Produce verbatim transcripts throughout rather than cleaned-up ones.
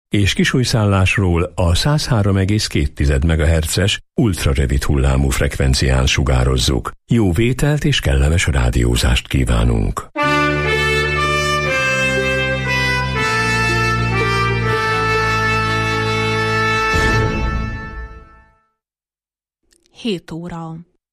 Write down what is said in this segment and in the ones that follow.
és kisújszállásról a száz három egész két megahertzes ultrarövid hullámú frekvencián sugározzuk. Jó vételt és kellemes rádiózást kívánunk! hét óra.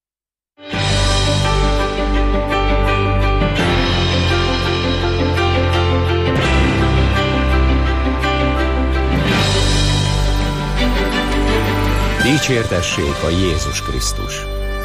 Dicsértessék a Jézus Krisztus!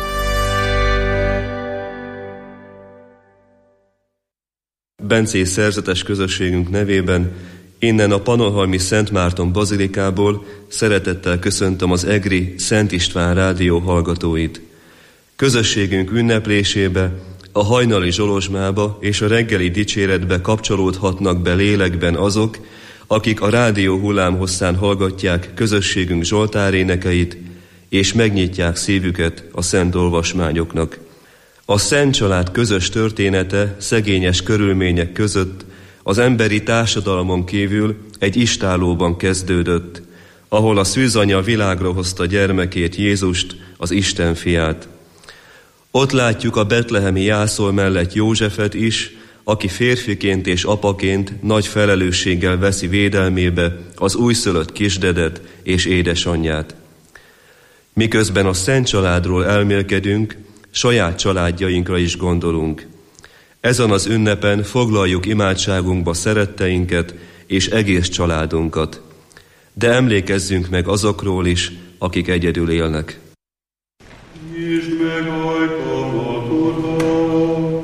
Bencés szerzetes közösségünk nevében innen a Pannonhalmi Szent Márton Bazilikából szeretettel köszöntöm az egri Szent István rádió hallgatóit. Közösségünk ünneplésébe, a hajnali zsolozsmába és a reggeli dicséretbe kapcsolódhatnak be lélekben azok, akik a rádió hullámhosszán hallgatják közösségünk zsoltárénekeit, és megnyitják szívüket a szent olvasmányoknak. A Szent Család közös története szegényes körülmények között az emberi társadalmon kívül egy istállóban kezdődött, ahol a szűzanya világra hozta gyermekét, Jézust, az Isten fiát. Ott látjuk a betlehemi jászol mellett Józsefet is, aki férfiként és apaként nagy felelősséggel veszi védelmébe az újszülött kisdedet és édesanyját. Miközben a Szent Családról elmélkedünk, saját családjainkra is gondolunk. Ezen az ünnepen foglaljuk imádságunkba szeretteinket és egész családunkat. De emlékezzünk meg azokról is, akik egyedül élnek. Nyisd meg ajkamat, Uram,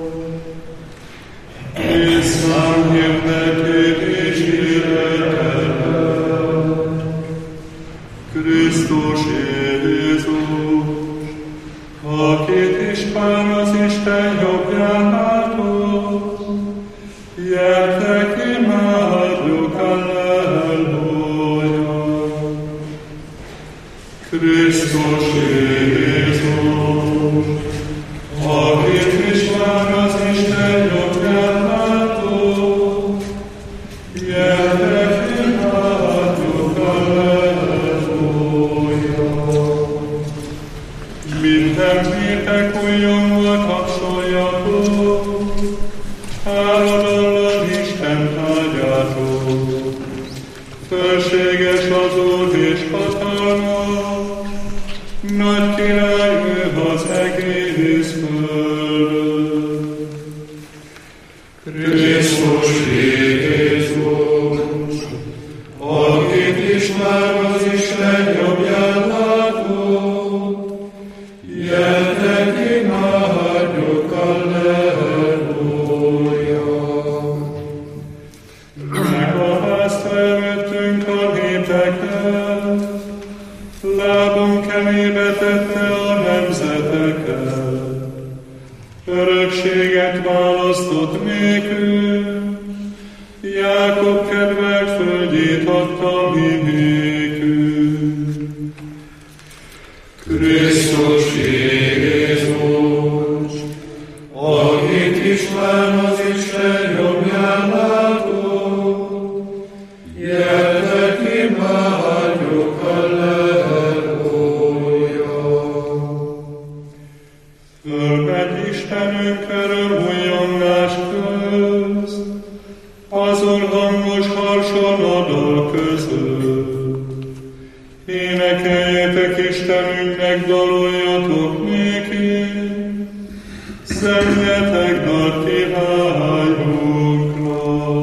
és számjék neked és életedet. Krisztus Jézus, akit István az Isten jobbján látott, gyertek imádjuk, halleluja. Krisztus Jézus, akit István az Isten jobbján látott, gyertek imádjuk, halleluja. Minden népek újjongva tapsoljatok, háladallan Isten ágyátok. Fölséges az Úr és hatalmas, nagy király ő az egész földön. Krisztus Jézus, akit István az Isten jobbján látott, gyertek imádjuk, halleluja. Megalázta előttünk a népeket, lábunk elébe tette a nemzeteket. Örökséget választott nékünk, Jákob kedvelt földjét adta mi nékünk. Krisztus Jézus, akit István az Isten jobbján látott, gyertek imádjuk, halleluja. Fölment Istenünk körül újjongás közt, az Úr hangos harson a dal között. Énekeljetek Istenünknek, daloljatok néki, zengjetek dalt királyunkra.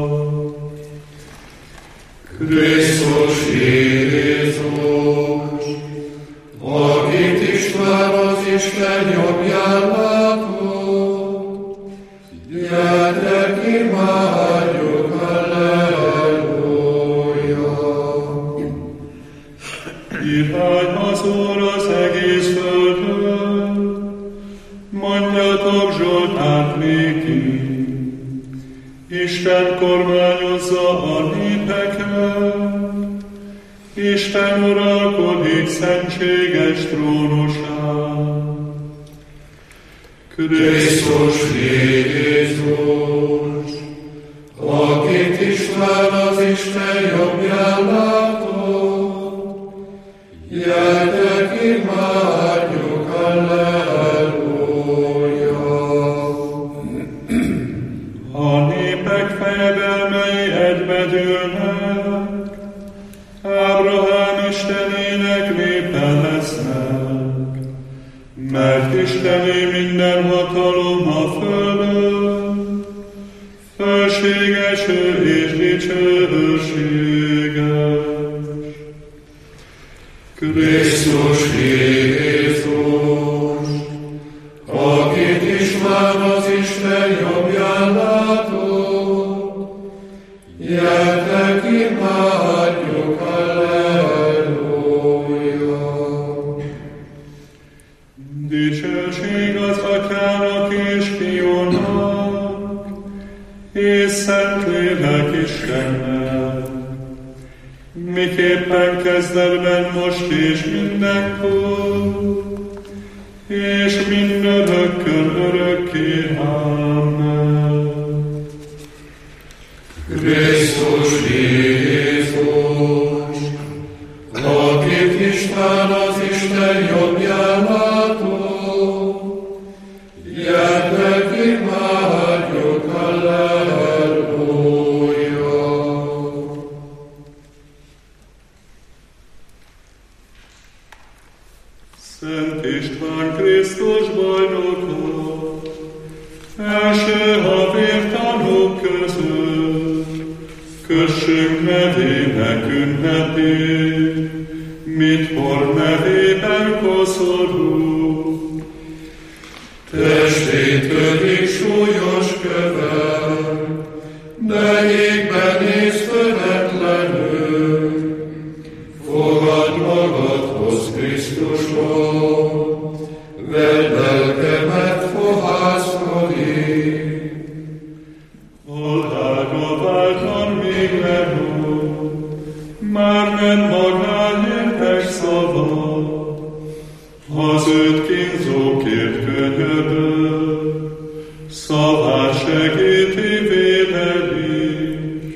Krisztus Jézus, akit István az Isten jobbján látott, gyertek imádjuk, halleluja. Király az Úr az egész földön, mondjatok Zsoltárt néki. Isten kormányozza a népeket, Isten uralkodik szentséges trónusán. Krisztus Jézus, akit István az Isten jobbján lát, Krisztus Jézus, akit is már az Isten jobbján látod, gyertek, imádjuk, halleluja. Dicsőség az Atyának és Fiúnak, és Szentlélek Istennek, miképpen kezdetben, most és mindenkor, és mindörökkön örökké. Amen. Krisztus Jézus, akit Isten az Isten jobbján látod, gyertek, imádjuk, halleluja. Szent István Krisztus bajnoka, első havértanúk között, kössünk nevének ünnepét, mit hord nevében koszorú. Testét kötik súlyos kövek, de égben néz töretlenül. Fogad magadhoz Krisztusról, vedd lelkemet fohászkodik. Oldára váltan még legnó, már nem magán értek szava, az őt kínzókért könyörög, szavát segíti véled is.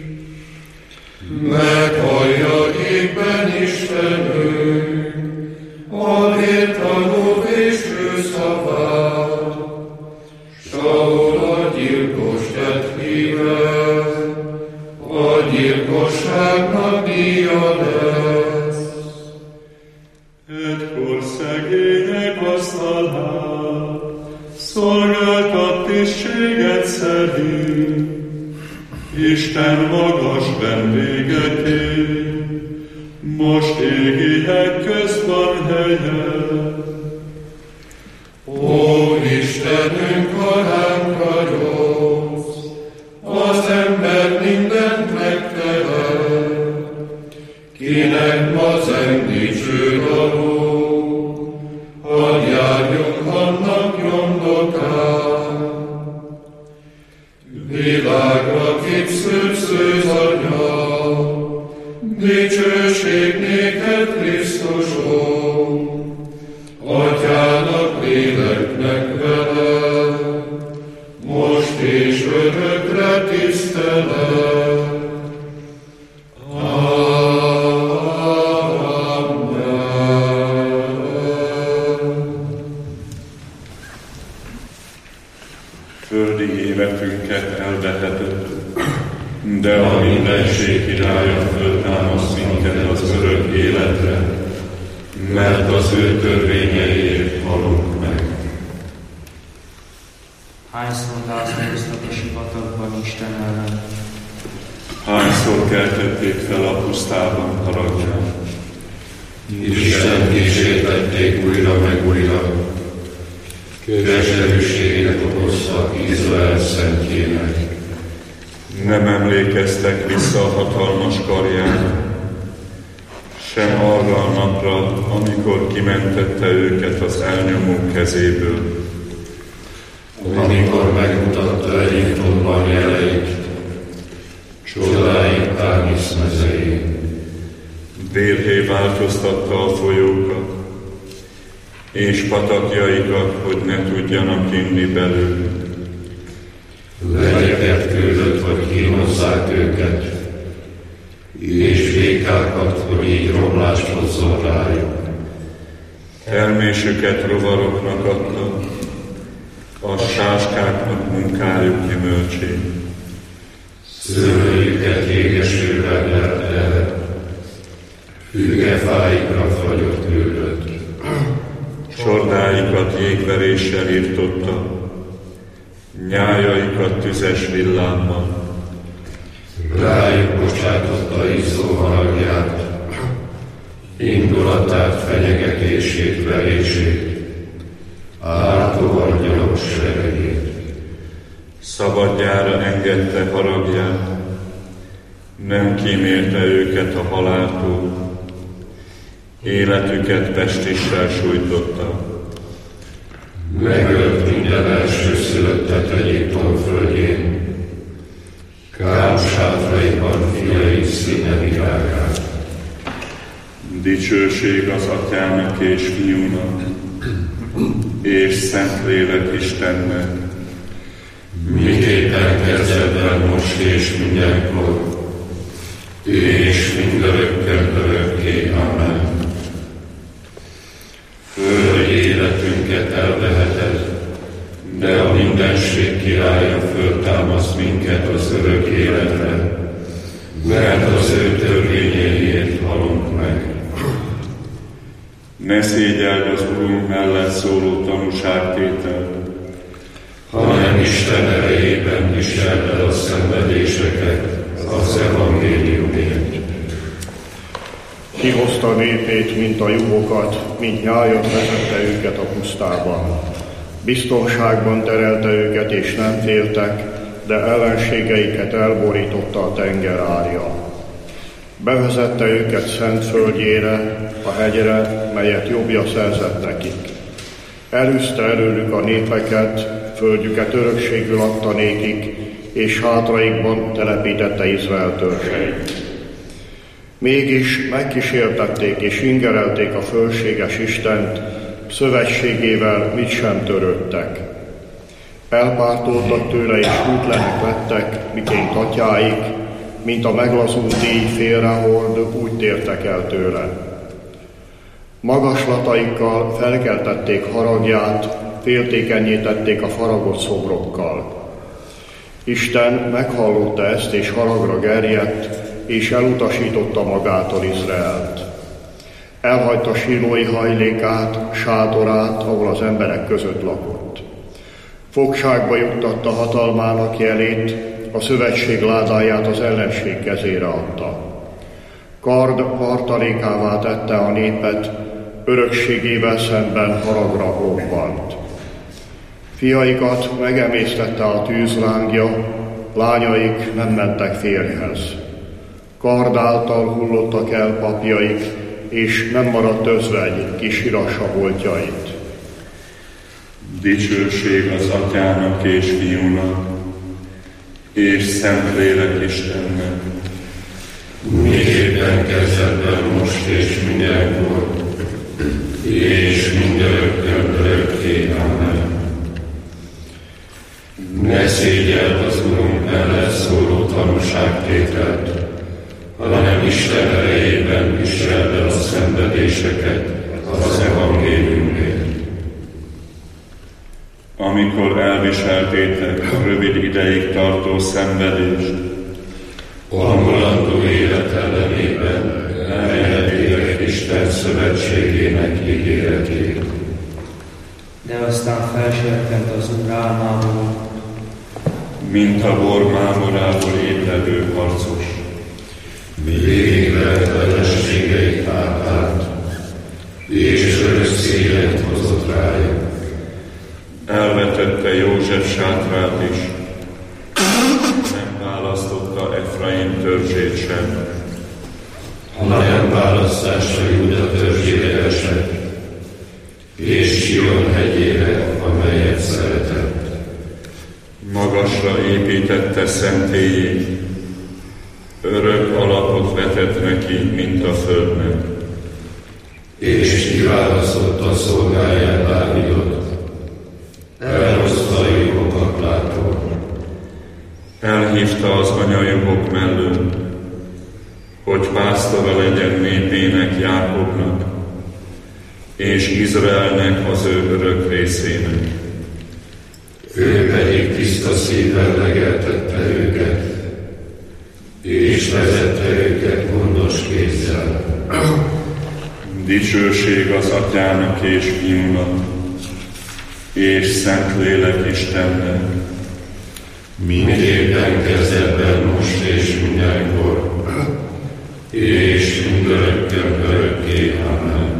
Meghallja égben Istenünk, a vértanú végső szavát, Saul a gyilkos tett híve, a gyilkosságnak díja lesz. Egykor szegények asztalán szolgáltat tisztséget szerint, Isten magas vendégeként, most égiek közt van helye. Ó, Istenünk, ha ránk ragyogsz, az ember mindent megtehet, kinek ma zeng dicső dalok, hadd járjunk annak nyomdokán. Világra kipszült szőz anya, dicsőség néked Krisztusom, Atyának, léleknek vele, most és örökre tisztelet. Földi életünket elvehetett, de a mindenség királya föltámaszt minket az örök életre, mert az ő törvényeiért halunk meg. Hányszor lázadoztak a sivatagban Isten ellen? Hányszor keltették fel a pusztában haragját? Isten kísértették újra meg újra, keserűségnek okoztak Izrael szentjének. Nem emlékeztek vissza a hatalmas karjára, sem arra a napra, amikor kimentette őket az elnyomók kezéből. Amikor megmutatta Egyiptomban jeleit, csodáit Tánisz mezején. Vérré változtatta a folyókat, és patakjaikat, hogy ne tudjanak inni belőle. Legyeket küldött, hogy kínozzák őket, és vékákat, hogy így romlást hozzon rájuk. Termésüket rovaroknak adta, a sáskáknak munkájuk gyümölcsét. Szőlőjüket égesővel lerte, fügefáikra fagyot küldött. Csordáikat jégveréssel irtotta, nyájaikat tüzes villámmal. Rájuk bocsátotta izzó haragját, indulatát, fenyegetését, verését, ártóan gyalogos seregét. Szabadjára engedte haragját, nem kímélte őket a haláltól, életüket pestissel sújtotta. Megölt minden elsőszülöttet Egyiptom földjén, Kám sátraiban fiai színe virágát. Dicsőség az Atyának és Fiúnak, és Szentlélek Istennek, miképpen kezdetben, most és mindenkor, és mindörökkön örökké. Amen. Föld életünket elveheted, de a mindenség királya föltámaszt minket az örök életre, mert az ő törvényeiért halunk meg. Ne szégyeld az Urunk mellett szóló tanúságtételt, hanem Isten erejében viseld el a szenvedéseket az evangéliumért. Kihozta népét, mint a juhokat, mint nyájat vezette őket a pusztában. Biztonságban terelte őket, és nem féltek, de ellenségeiket elborította a tenger árja. Bevezette őket szent földjére, a hegyre, melyet jobbja szerzett nekik. Elűzte előlük a népeket, földjüket örökségül adta nékik, és hátraikban telepítette Izrael törzseit. Mégis megkísértették és ingerelték a fölséges Istent, szövetségével mit sem törődtek. Elpártoltak tőle, és útlenek lettek, miként atyáik, mint a meglazult díj félrehord, úgy tértek el tőle. Magaslataikkal felkeltették haragját, féltékennyé a faragott szobrokkal. Isten meghallotta ezt, és haragra gerjedt, és elutasította magától Izraelt. Elhagyta Silói hajlékát, sátorát, ahol az emberek között lakott. Fogságba juttatta hatalmának jelét, a szövetség ládáját az ellenség kezére adta. Kard tartalékává tette a népet, örökségével szemben haragra robbant. Fiaikat megemésztette a tűzlángja, lányaik nem mentek férjhez. Kard által hullottak el papjaik, és nem maradt özvegy, ki sirassa holtjait. Dicsőség az Atyának és Fiúnak, és Szentlélek Istennek, miképpen kezdetben, most és mindenkor, és mindörökkön örökké. Amen. Ne szégyeld az Urunk mellett szóló tanúságtételt, hanem Isten erejében viseld el a szenvedéseket az evangéliumért. Amikor elviseltétek a rövid ideig tartó szenvedést, a mulandó élet ellenében elengedtétek Isten szövetségének ígéretét. De aztán felserkent az Úr álmából, mint a bor mámorából ébredő harcos. Végigvert ellenségeit átállt, és örök szélet hozott rájuk. Elvetette József sátrát is, nem választotta Efraim törzsét sem, hanem választása Júda törzsére esett, és Sion hegyére, amelyet szeretett. Magasra építette szentélyét, örök alapot vetett neki, mint a földnek. És kiválasztotta szolgáját Dávidot, elhozta a juhokat lától. Elhívta az anyajuhok mellől, hogy pásztora legyen népének, Jákobnak, és Izraelnek, az ő örök részének. Ő pedig tiszta szívvel legeltette őket, és vezette őket gondos kézzel. Dicsőség az Atyának és Fiúnak, és Szentlélek Istennek, miképpen kezdetben, most és mindenkor, és mindörökkön örökké. örökké. Amen.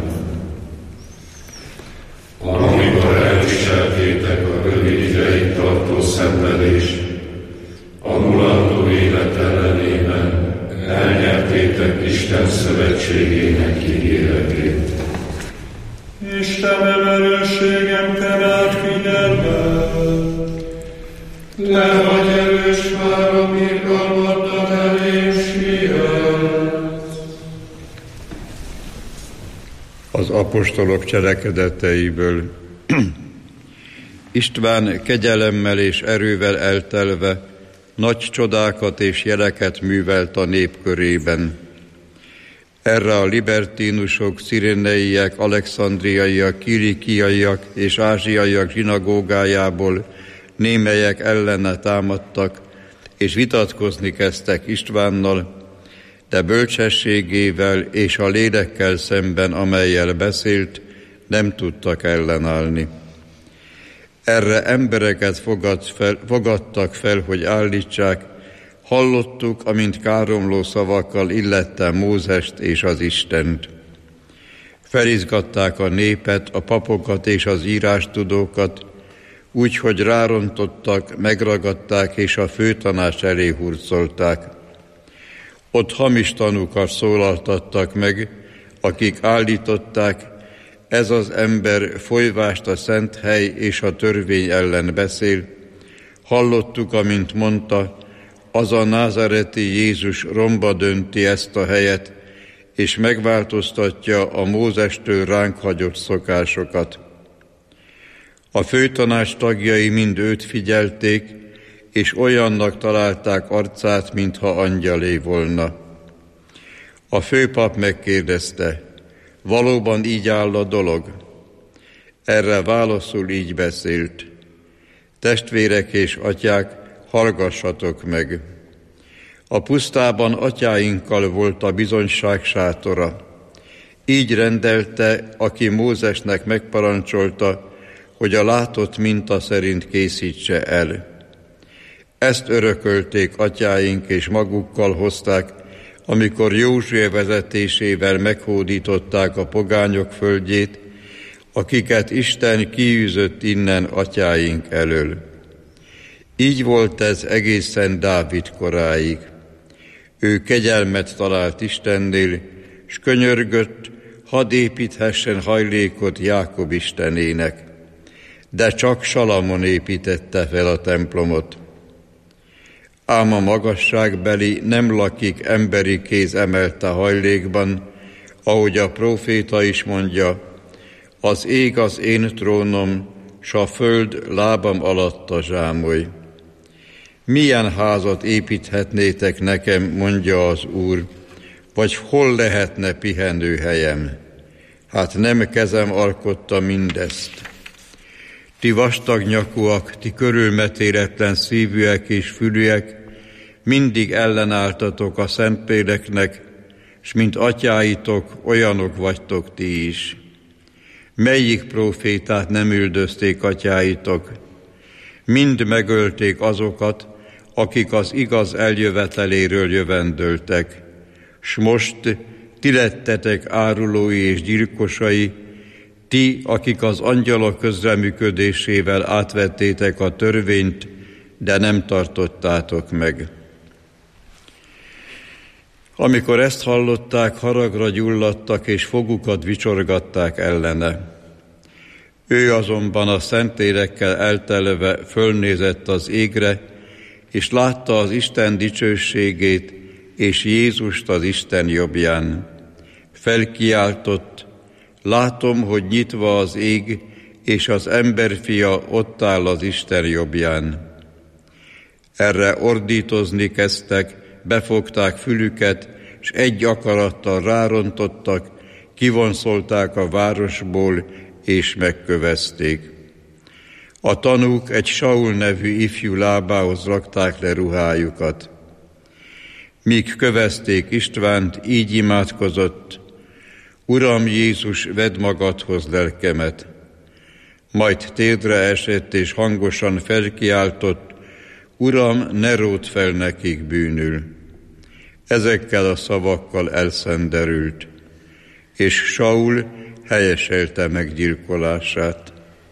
Amikor elviseltétek a rövid ideig tartó szenvedést, a mulandó élet ellenében elnyertétek Isten szövetségének ígéretét. Istenem, erősségem, te rád figyelmet, te vagy erős várom, irgalmaddal elém siet. Az apostolok cselekedeteiből. István kegyelemmel és erővel eltelve nagy csodákat és jeleket művelt a nép körében. Erre a libertínusok, sziréneiek, alexandriaiak, kilikiaiak és ázsiaiak zsinagógájából némelyek ellene támadtak, és vitatkozni kezdtek Istvánnal, de bölcsességével és a lélekkel szemben, amellyel beszélt, nem tudtak ellenállni. Erre embereket fogad fel, fogadtak fel, hogy állítsák: hallottuk, amint káromló szavakkal illette Mózest és az Istent. Felizgatták a népet, a papokat és az írástudókat, úgy, hogy rárontottak, megragadták és a főtanács elé hurcolták. Ott hamis tanúkat szólaltattak meg, akik állították: ez az ember folyvást a szent hely és a törvény ellen beszél. Hallottuk, amint mondta, az a názareti Jézus romba dönti ezt a helyet, és megváltoztatja a Mózestől ránk hagyott szokásokat. A főtanács tagjai mind őt figyelték, és olyannak találták arcát, mintha angyalé volna. A főpap megkérdezte: valóban így áll a dolog? Erre válaszul így beszélt: testvérek és atyák, hallgassatok meg! A pusztában atyáinkkal volt a bizonyság sátora. Így rendelte, aki Mózesnek megparancsolta, hogy a látott minta szerint készítse el. Ezt örökölték atyáink, és magukkal hozták, amikor Józsué vezetésével meghódították a pogányok földjét, akiket Isten kiűzött innen atyáink elől. Így volt ez egészen Dávid koráig. Ő kegyelmet talált Istennél, s könyörgött, hadd építhessen hajlékot Jákob Istenének. De csak Salamon építette fel a templomot. Ám a magasságbeli nem lakik emberi kéz emelte hajlékban, ahogy a próféta is mondja: az ég az én trónom, s a föld lábam alatt a zsámoly. Milyen házat építhetnétek nekem, mondja az Úr, vagy hol lehetne pihenőhelyem? Hát nem kezem alkotta mindezt. Ti vastag nyakúak, ti körülmetéletlen szívűek és fülűek, mindig ellenálltatok a szentpéleknek, s mint atyáitok, olyanok vagytok ti is. Melyik prófétát nem üldözték atyáitok? Mind megölték azokat, akik az igaz eljöveteléről jövendöltek. S most ti lettetek árulói és gyilkosai, ti, akik az angyalok közreműködésével átvettétek a törvényt, de nem tartottátok meg. Amikor ezt hallották, haragra gyulladtak, és fogukat vicsorgatták ellene. Ő azonban a szentlélekkel eltelve fölnézett az égre, és látta az Isten dicsőségét, és Jézust az Isten jobbján. Felkiáltott: látom, hogy nyitva az ég, és az emberfia ott áll az Isten jobbján. Erre ordítozni kezdtek, befogták fülüket, s egy akarattal rárontottak, kivonszolták a városból, és megkövezték. A tanúk egy Saul nevű ifjú lábához rakták le ruhájukat. Míg kövezték Istvánt, így imádkozott: Uram Jézus, vedd magadhoz lelkemet. Majd térdre esett, és hangosan felkiáltott: Uram, ne ródd fel nekik bűnül. Ezekkel a szavakkal elszenderült. és Saul helyeselte meggyilkolását.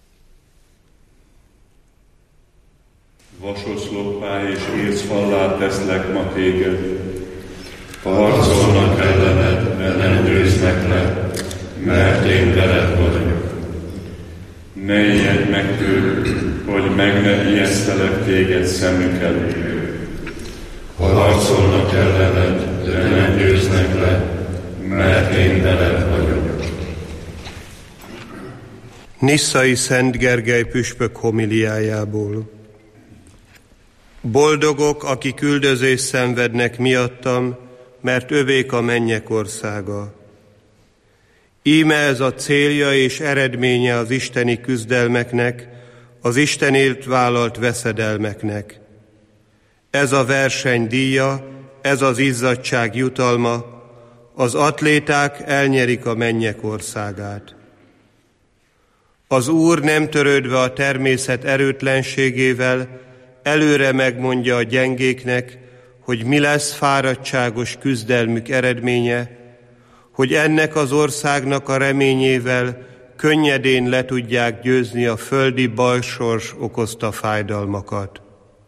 Vasoszloppá és észfallá teszlek ma téged. Harcolnak ellened, de nem győznek le, mert én veled vagyok. Ne ijedj meg tőlük, hogy meg ne ijesztelek téged szemük elé. Harcolnak ellened, de nem győznek le, mert én veled vagyok. Nisszai Szent Gergely püspök homiliájából. Boldogok, akik üldözést szenvednek miattam, mert övék a mennyek országa. Íme ez a célja és eredménye az isteni küzdelmeknek, az Istenért vállalt veszedelmeknek. Ez a verseny díja, ez az izzadság jutalma, az atléták elnyerik a mennyek országát. Az Úr nem törődve a természet erőtlenségével, előre megmondja a gyengéknek, hogy mi lesz fáradtságos küzdelmük eredménye, hogy ennek az országnak a reményével könnyedén le tudják győzni a földi balsors okozta fájdalmakat.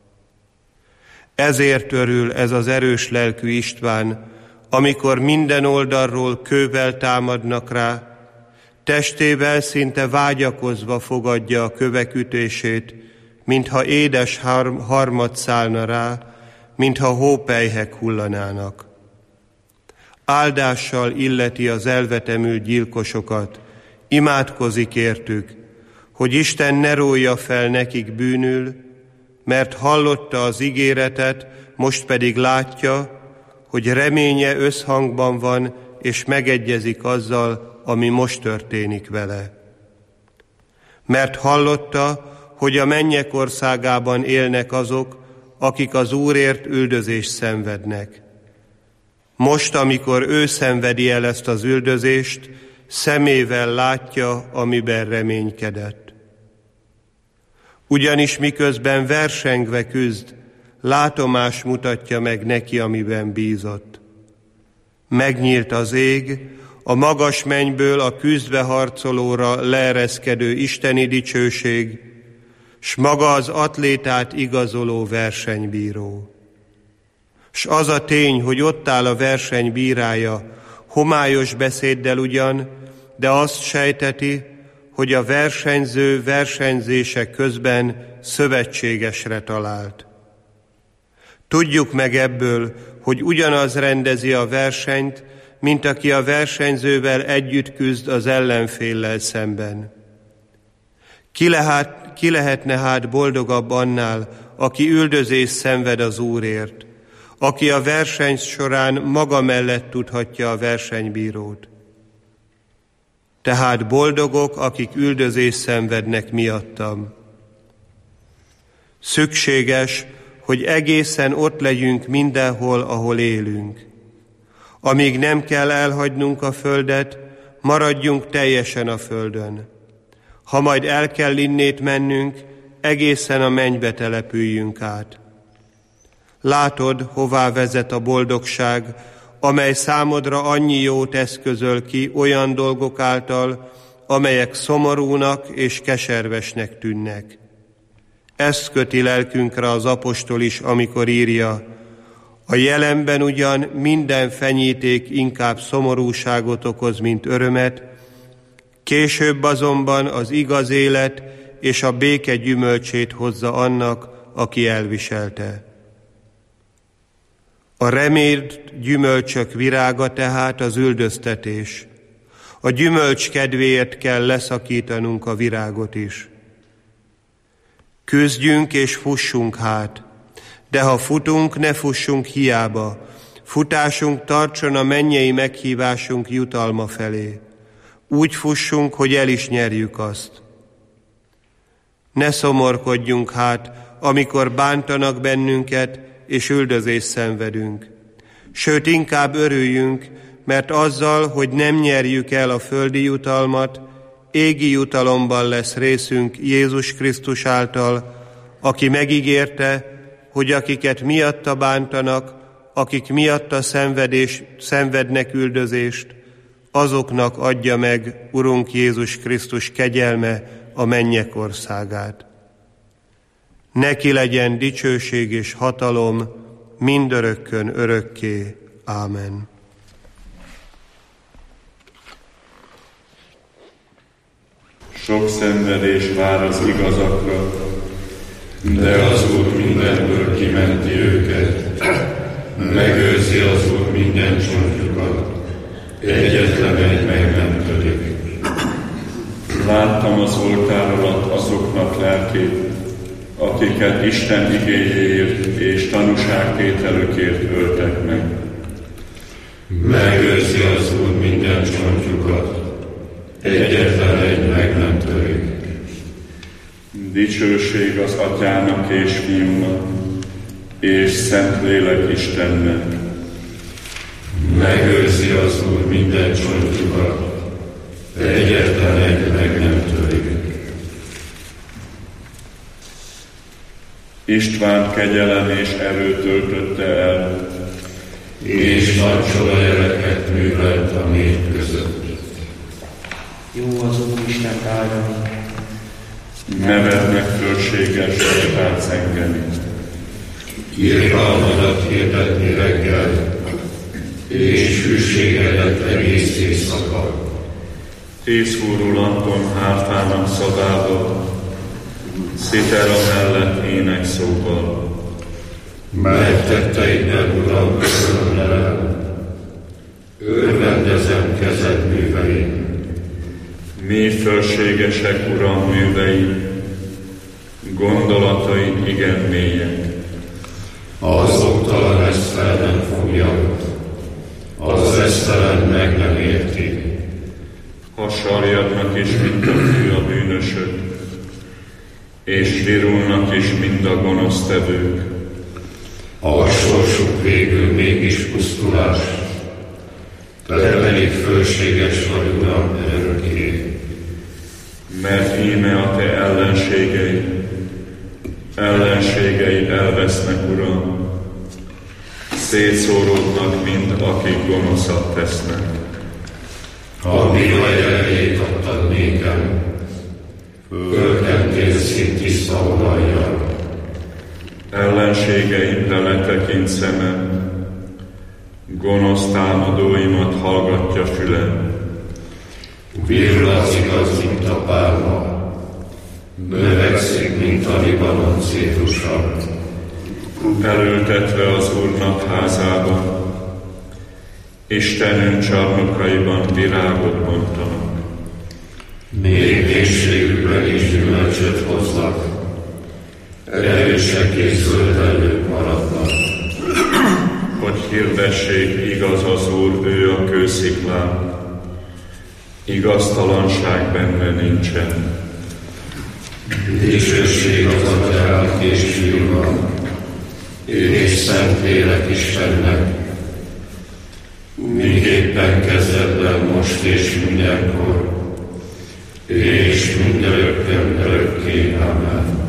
Ezért örül ez az erős lelkű István, amikor minden oldalról kővel támadnak rá, testével szinte vágyakozva fogadja a kövek ütését, mintha édes harmat szállna rá, mintha hópelyhek hullanának. Áldással illeti az elvetemült gyilkosokat, imádkozik értük, hogy Isten ne rója fel nekik bűnül, mert hallotta az ígéretet, most pedig látja, hogy reménye összhangban van, és megegyezik azzal, ami most történik vele. Mert hallotta, hogy a mennyek országában élnek azok, akik az Úrért üldözést szenvednek. Most, amikor ő szenvedi el ezt az üldözést, szemével látja, amiben reménykedett. Ugyanis miközben versengve küzd, látomás mutatja meg neki, amiben bízott. Megnyílt az ég, a magas mennyből a küzdve harcolóra leereszkedő isteni dicsőség, s maga az atlétát igazoló versenybíró. S az a tény, hogy ott áll a verseny bírája, homályos beszéddel ugyan, de azt sejteti, hogy a versenyző versenyzése közben szövetségesre talált. Tudjuk meg ebből, hogy ugyanaz rendezi a versenyt, mint aki a versenyzővel együtt küzd az ellenféllel szemben. Ki, lehet, ki lehetne hát boldogabb annál, aki üldözést szenved az Úrért, aki a verseny során maga mellett tudhatja a versenybírót. Tehát boldogok, akik üldözést szenvednek miattam. Szükséges, hogy egészen ott legyünk mindenhol, ahol élünk. Amíg nem kell elhagynunk a földet, maradjunk teljesen a földön. Ha majd el kell innét mennünk, egészen a mennybe települjünk át. Látod, hová vezet a boldogság, amely számodra annyi jót eszközöl ki olyan dolgok által, amelyek szomorúnak és keservesnek tűnnek. Ezt köti lelkünkre az apostol is, amikor írja: a jelenben ugyan minden fenyíték inkább szomorúságot okoz, mint örömet, később azonban az igaz élet és a béke gyümölcsét hozza annak, aki elviselte. A remélt gyümölcsök virága tehát az üldöztetés. A gyümölcs kedvéért kell leszakítanunk a virágot is. Küzdjünk és fussunk hát, de ha futunk, ne fussunk hiába. Futásunk tartson a mennyei meghívásunk jutalma felé. Úgy fussunk, hogy el is nyerjük azt. Ne szomorkodjunk hát, amikor bántanak bennünket, és üldözést szenvedünk. Sőt, inkább örüljünk, mert azzal, hogy nem nyerjük el a földi jutalmat, égi jutalomban lesz részünk Jézus Krisztus által, aki megígérte, hogy akiket miatta bántanak, akik miatta szenvedés, szenvednek üldözést, azoknak adja meg Urunk Jézus Krisztus kegyelme a mennyek országát. Neki legyen dicsőség és hatalom mindörökkön örökké. Ámen. Sok szenvedés vár az igazakra, de az Úr mindenből kimenti őket, megőrzi az Úr minden csontjukat, egyetlen egy meg nem törik. Láttam az oltár alatt azoknak lelkét, akiket Isten igéjéért és tanúságtételükért öltek meg. Megőrzi az Úr minden csontjukat, egyetlen egy meg nem törik. Dicsőség az Atyának és Fiúnak, és Szentlélek Istennek. Megőrzi az Úr minden csontjukat, egyetlen egy meg nem törik. István kegyelem és erő töltötte el, és nagy csodajeleket művelt a nép között. Jó az Úristen áldani, nevednek fölséges sortát engeni. Irgalmadat hirdetni reggel, és hűségedet egész éjszaka. Tészfúrul Anton hárfának szavába, szitera mellett ének szóval. Megtetteidben, Uram, köszönöm, örvendezem kezed művein. Mi fölségesek, Uram, művei, gondolataid igen mélyek. Azoktól esztel nem fogja, az esztelen meg nem érti. Hasarjadnak is mind a fű a bűnösök, és virulnak is mind a gonosztevők. A sorsuk végül mégis pusztulás, te pedig fölséges vagy, Uram, örökké. Mert íme a te ellenségeid, ellenségeid elvesznek, Uram, szétszóródnak, mint akik gonoszat tesznek. A bűnöd erejét adtad nékem, fölkentél színtiszta olajjal. Ellenségeimre letekint szemem, gonosz támadóimat hallgatja fülem. Virul az igaz, mint a pálma, növekszik, mint a Libanon cédrusa. Elültetve az Úrnak házában, Istenünk csarnokaiban virágot bontanak. Békésségükben is gyümölcsöt hoznak, erősek és zöldellők maradnak. Hogy hirdessék, igaz az Úr, ő a kősziklán, igaztalanság benne nincsen. Dicsőség az Atyának és Fiúnak, és Szentlélek Istennek, miképpen kezdetben, most és mindenkor, és mindörökkön örökké. Amen.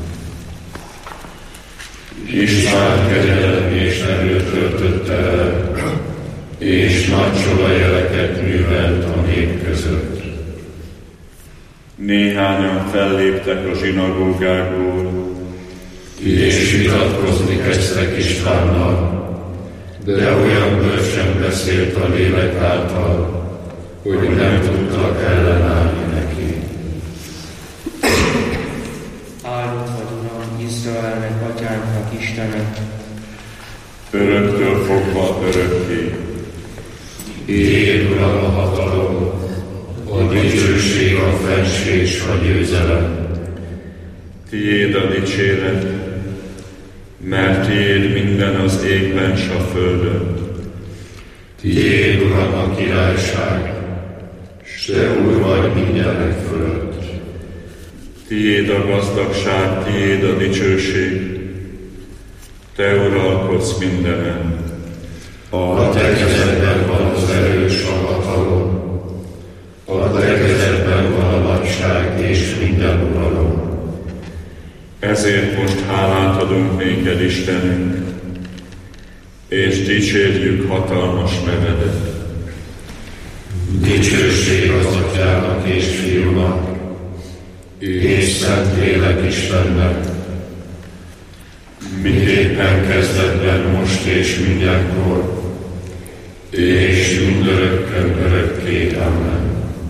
István kegyelem és erőt töltötte el, és nagy csodajeleket művelt a nép között. Néhányan felléptek a zsinagógából, és vitatkozni kezdtek Istvánnal, de olyan bölcsen beszélt a lélek által, hogy nem tudtak ellenállni neki. Áldott vagy, Uram, Izraelnek, Atyánknak, Istenek, öröktől fogva örökké. Tiéd, Uram, a hatalom, a dicsőség, a fenség és a győzelem. Tiéd a dicséret, mert tiéd minden az égben s a földön. Tiéd, Uram, a királyság, s te Úr vagy mindenek fölött. Tiéd a gazdagság, tiéd a dicsőség, te uralkodsz mindenen. A te kezedben van az erős a hatalom, a te kezedben van a nagyság és minden uralom. Ezért most hálát adunk néked, Istenünk, és dicsérjük hatalmas nevedet. Dicsőség az Atyának és Fiúnak, és Szentlélek Istennek, miképpen kezdetben, most és mindenkor, és mindörökkön örökké. Amen.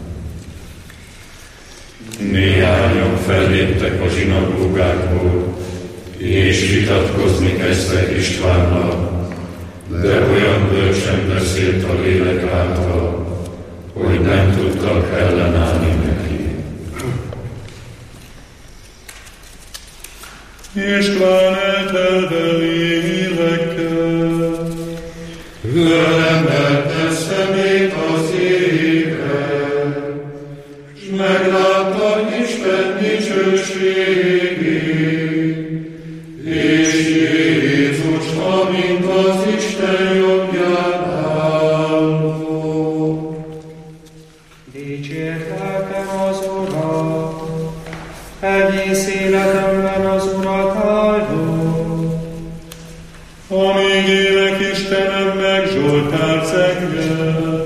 Néhányan felléptek a zsinagógákból, és vitatkozni kezdtek Istvánnal, de olyan bölcsen beszélt a lélek által, hogy nem tudtak ellenállni neki. István eltelve lélekkel, felemelte szemét az égre, s meglátta Isten dicsőségét, és Jézust, amint az Isten jobbján álló. Dicsért lelkem az Urat, egész életemben az Urat áldom. Amíg élek, Istenem, meg Zsoltár zengel.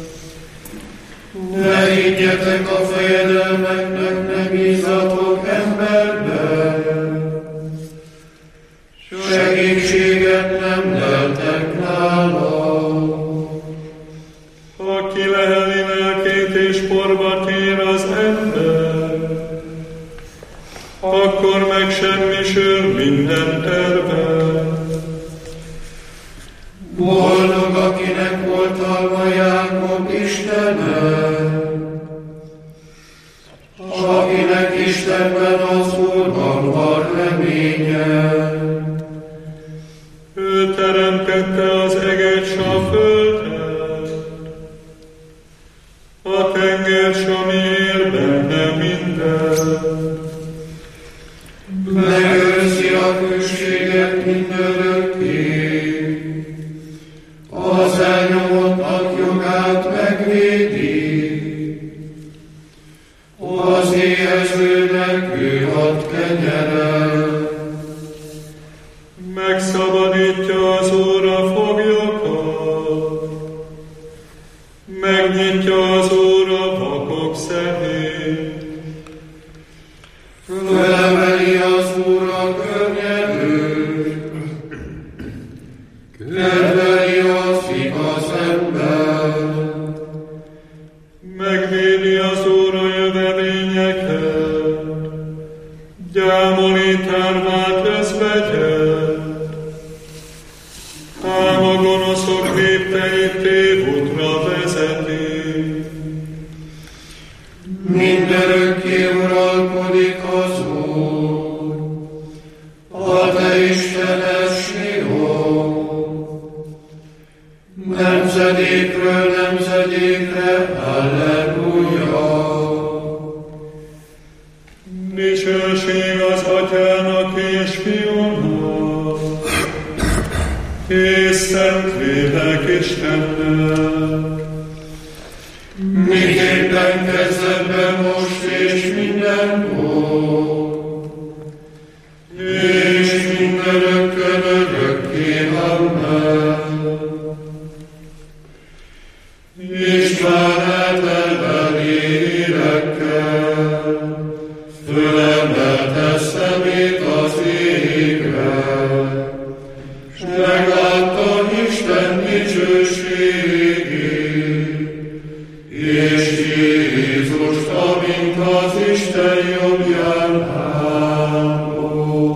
Ne higgyetek a fejedelmeknek, ne bízzatok emberben, segítséget nem leltek nála. Aki leheli lelkét és porba tér az ember, akkor megsemmisül minden terve. Boldog, akinek volt alma Jákob Istene, akinek Istenben az Úrban van reménye. Ő teremtette az eget s a földet, a tenger s ami él benne minden. Megőrzi a hűséget mindörökké, az elnyomottnak jogát megvédi, az éhezőnek ő ad kenyeret. Megszabadítja az Úr a foglyokat, megnyitja az Úr a vakok szemét. Fölemeli az Úr a környedőt, kedveli az igaz ember. Megvédi az Úr a jövevényeket, gyámolít árvát özvegyet. Ám a gonoszok lépteit tévútra vezeti. Mindörökké uralkodik az Úr, a te Istened Sion. Nemzedékről nemzedékre, halleluja! Dicsőség az Atyának és Fiúnak, és Szentlélek Istennek. Miképpen kezdetben, most és mindenkor, és mindörökkön örökké. Amen. István eltelve lélekkel, fölemelte szemét az égre, s meglátta Isten dicsőségét, és Jézust, amint az Isten jobbján álló.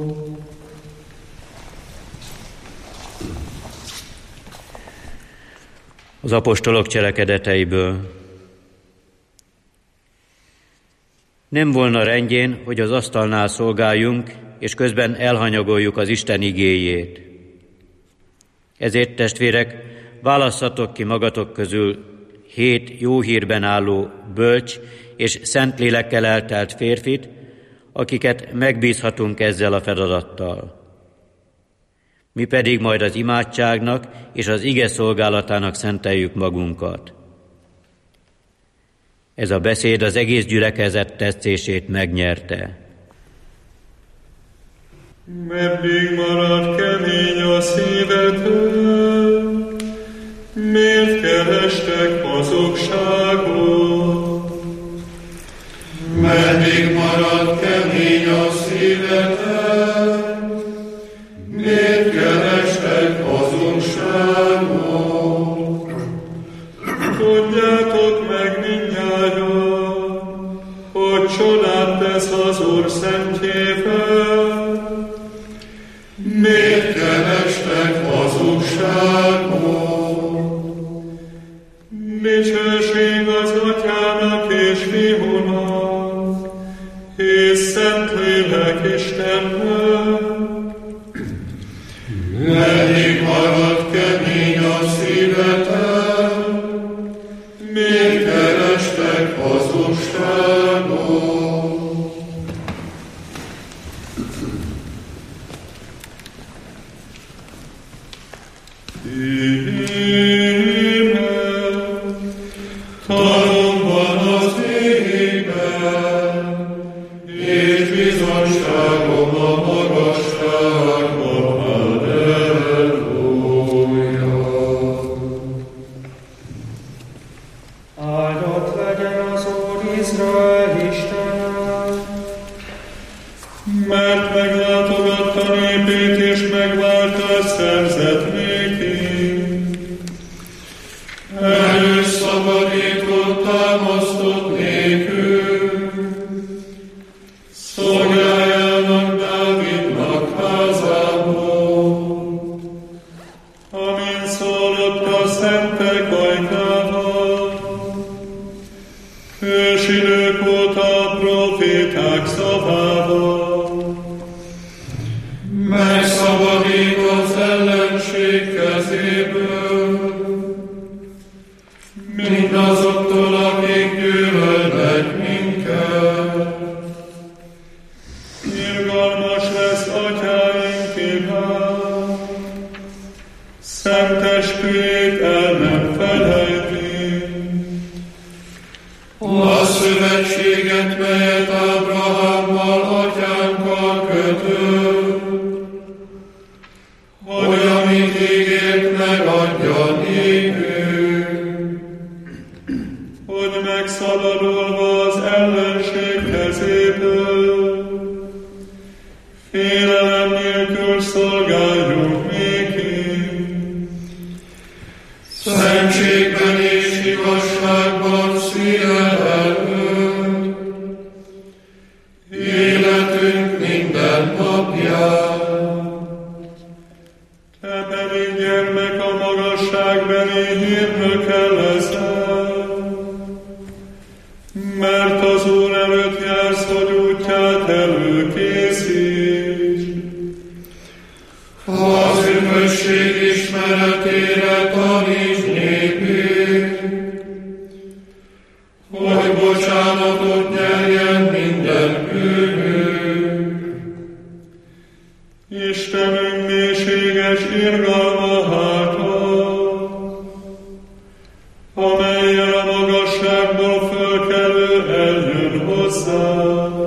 Az apostolok cselekedeteiből. Nem volna rendjén, hogy az asztalnál szolgáljunk, és közben elhanyagoljuk az Isten igéjét. Ezért, testvérek, válasszatok ki magatok közül hét jó hírben álló, bölcs és szent lélekkel eltelt férfit, akiket megbízhatunk ezzel a feladattal. Mi pedig majd az imádságnak és az ige szolgálatának szenteljük magunkat. Ez a beszéd az egész gyülekezet tetszését megnyerte. Meddig marad kemény a szívetek, Miért kerestek hazugságot? Meddig marad kemény a szívetek? Miért kerestek hazugságot? Tudjátok meg mindnyájan, hogy csodát tesz az Úr szentjével. Miért kerestek hazugságot? Dicsőség az Atyának és Fiúnak, és Szentlélek Istennek. Meddig marad kemény a szívetek? Miért kerestek hazugságot? Mert meglátogatta népét és megváltást szerzett néki. Előszabadított, támasztott nékünk, szolgájának Dávidnak házából. Amint szólott a szentek ajkával, ősidők óta a proféták szavával. Megszabadít az ellenség kezéből, mindazoktól, akik gyűlölnek minket. Irgalmas lesz Atyáink iránt, szent esküjét el nem felejti. A szövetséget, melyet Ábrahámmal, atyánkkal kötött, hogy amit ígért, megadja nékünk. Hogy megszabadulva az ellenség kezéből, félelem nélkül szolgáljunk néki. Szentségben és igazságban szíve előtt, életünk minden napján. Te pedig gyermek a magasságbeli hírnöke leszel, mert az Úr előtt jársz, hogy útját előkészítsd. Az üdvösség ismeretére taníts népét, hogy bocsánatot nyerjen minden bűnünk. Istenünk mélységes irgalma hátal, amellyel a magasságból fölkelő eljön hozzá.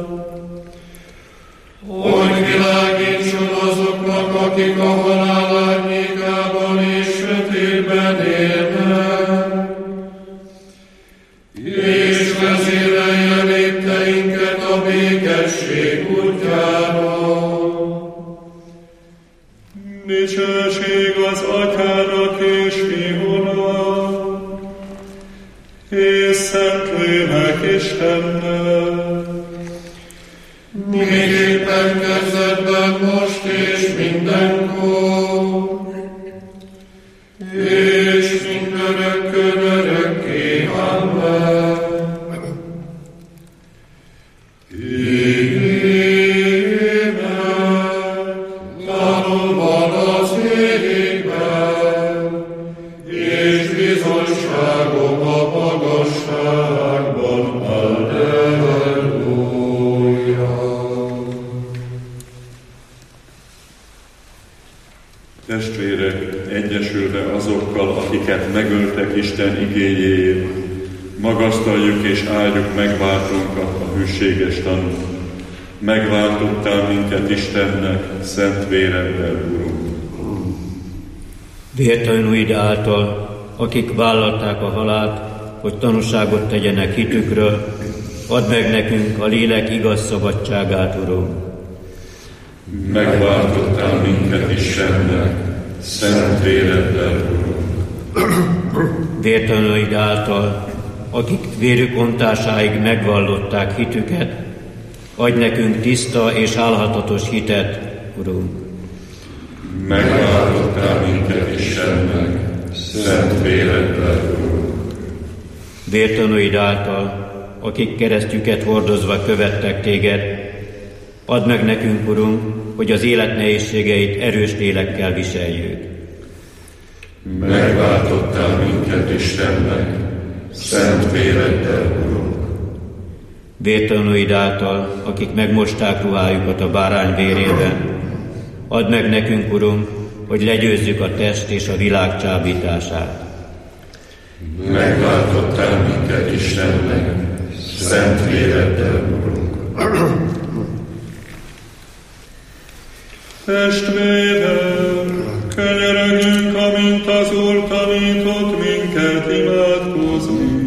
Hogy világítson azoknak, akik a halál árnyékában és sötétben élnek, és vezérelje lépteinket a békesség útjára. Dicsőség az Atyának és Fiúnak, és Szentlélek Istennek. Miképpen kezdetben, most és mindenkor, és mindörökkön örökké. Amen. Testvérek, egyesülve azokkal, akiket megöltek Isten igéjéért, magasztaljuk és áldjuk megváltónkat, a hűséges tanút. Megváltottál minket Istennek, szent véreddel, Urunk. Vértanúid által akik vállalták a halált, hogy tanúságot tegyenek hitükről, add meg nekünk a lélek igaz szabadságát, Urunk. Megváltottál minket Istennek, szent véreddel, Urunk. Vértanúid által, akik vérük ontásáig megvallották hitüket, adj nekünk tiszta és álhatatos hitet, Urunk. Megváltottál minket Istennek, szent véreddel, Urunk. Vértanúid által, akik keresztjüket hordozva követtek téged, add meg nekünk, Urunk, hogy az élet nehézségeit erős lélekkel viseljük. Megváltottál minket Istennek, szent véreddel, Urunk. Vértanúid által, akik megmosták ruhájukat a bárány vérében, add meg nekünk, Urunk, hogy legyőzzük a test és a világ csábítását. Megváltottál minket Istennek, szent véreddel, Urunk. Testvérem, könyörögjünk, amint az Úr tanított minket imádkozni.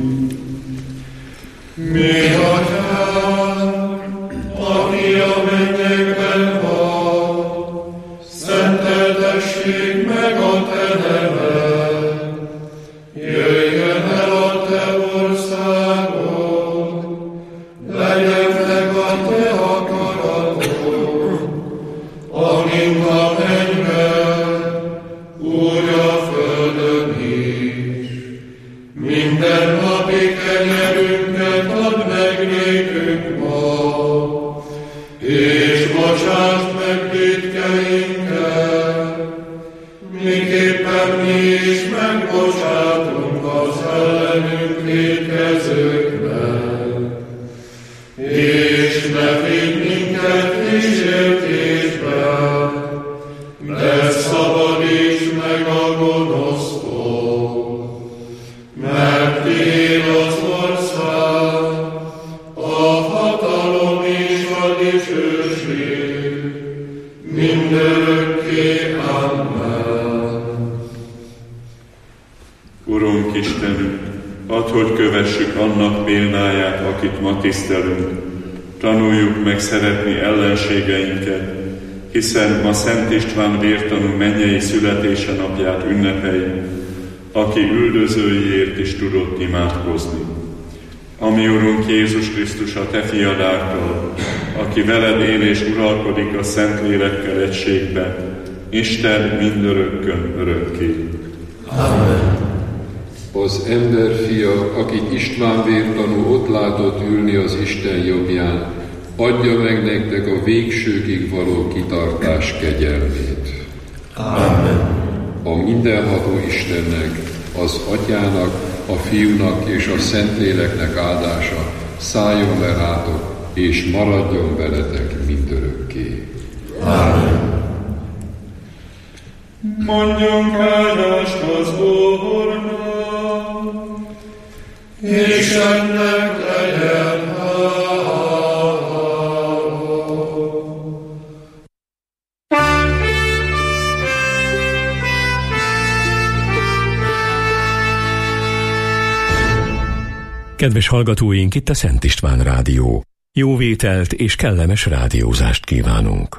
Mi Atyánk, aki a mennyekben vagy, szenteltessék meg a te neved. Jöjjön el a te országod, legyen meg a te akaratod, amint a mennyben, úgy a földön is. Minden napi kenyerünket add meg nékünk ma, és bocsásd meg vétkeinket, miképpen mi is megbocsátunk az ellenünk vétkezőknek. És ne vidd minket kísértésbe, de szabadíts meg a gonosztól, mert tiéd az ország, a hatalom és a dicsőség, mindörökké. Amen. Urunk Istenünk, add, hogy kövessük annak példáját, akit ma tisztelünk. Tanuljuk meg szeretni ellenségeinket, hiszen ma Szent István vértanú mennyei születése napját ünnepeljük, aki üldözőiért is tudott imádkozni. Ami Urunk Jézus Krisztus, a te fiad által, aki veled él és uralkodik a Szentlélekkel egységben, Isten mindörökkön örökké. Amen. Az ember fia, akit István vértanú ott látott ülni az Isten jobbján, adja meg nektek a végsőkig való kitartás kegyelmét. Amen. A mindenható Istennek, az Atyának, a Fiúnak és a Szentléleknek áldása szálljon le rátok, és maradjon veletek mindörökké. Amen. Mondjunk áldást az Úrnak. Istennek legyen hála. Kedves hallgatóink, itt a Szent István Rádió. Jó vételt és kellemes rádiózást kívánunk.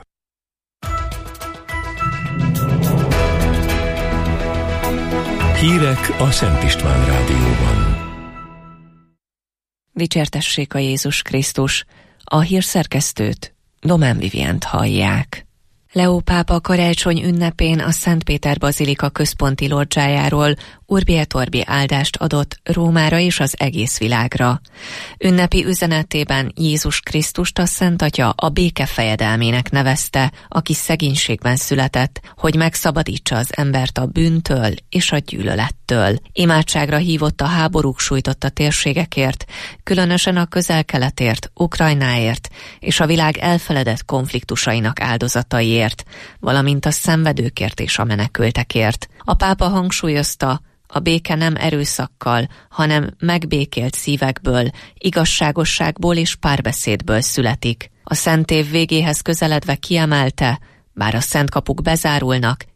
Hírek a Szent István Rádióban. Dicsértessék a Jézus Krisztus. A hírszerkesztőt, Domán Vivient hallják. Leó pápa karácsony ünnepén a Szent Péter Bazilika központi lodzsájáról Urbi et Orbi áldást adott Rómára és az egész világra. Ünnepi üzenetében Jézus Krisztust a Szent Atya a béke fejedelmének nevezte, aki szegénységben született, hogy megszabadítsa az embert a bűntől és a gyűlölettől. Imádságra hívott a háborúk sújtotta térségekért, különösen a Közel-Keletért, Ukrajnáért és a világ elfeledett konfliktusainak áldozataiért, valamint a szenvedőkért és a menekültekért. A pápa hangsúlyozta, a béke nem erőszakkal, hanem megbékélt szívekből, igazságosságból és párbeszédből születik. A szent év végéhez közeledve kiemelte, bár a szent kapuk bezárulnak,